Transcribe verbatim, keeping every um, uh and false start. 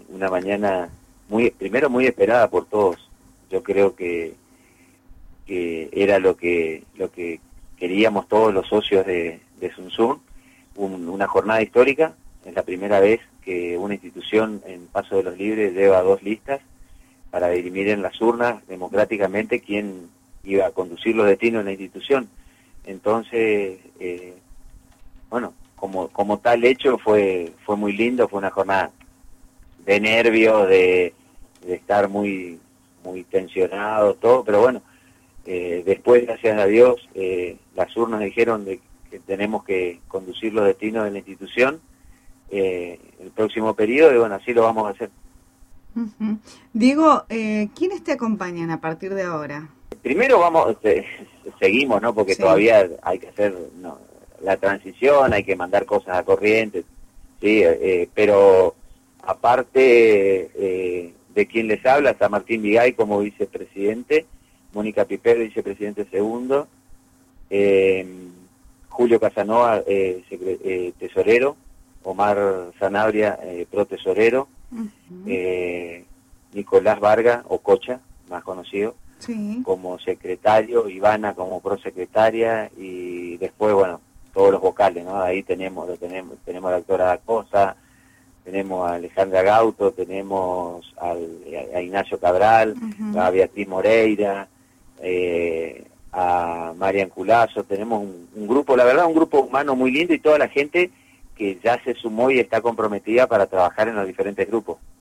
una mañana muy, primero muy esperada por todos. Yo creo que, que era lo que lo que queríamos todos los socios de, de Sunsun, un, una jornada histórica. Es la primera vez que una institución en Paso de los Libres lleva dos listas para dirimir en las urnas democráticamente quién iba a conducir los destinos de la institución. Entonces, eh, bueno, como como tal hecho fue fue muy lindo, fue una jornada de nervios, de, de estar muy muy tensionado, todo, pero bueno, eh, después, gracias a Dios, eh, las urnas dijeron de que tenemos que conducir los destinos de la institución eh, el próximo periodo, y bueno, así lo vamos a hacer. Uh-huh. Diego, eh, ¿quiénes te acompañan a partir de ahora? Primero vamos, eh, seguimos, ¿no? Porque Sí. todavía hay que hacer no, la transición, hay que mandar cosas a corriente, sí, eh, pero aparte eh, de quien les habla, está Martín Vigay como vicepresidente, Mónica Piper, vicepresidente segundo, eh, Julio Casanova, eh, secre- eh, tesorero, Omar Sanabria, eh, pro tesorero, Uh-huh. eh, Nicolás Varga, o Cocha, más conocido, Sí. como secretario, Ivana como prosecretaria, y después, bueno, todos los vocales, ¿no? Ahí tenemos, lo tenemos, tenemos a la doctora Acosta, tenemos a Alejandra Gauto, tenemos al, a Ignacio Cabral, Uh-huh. a Beatriz Moreira, eh, a Marian Culazo, tenemos un, un grupo, la verdad, un grupo humano muy lindo, y toda la gente que ya se sumó y está comprometida para trabajar en los diferentes grupos.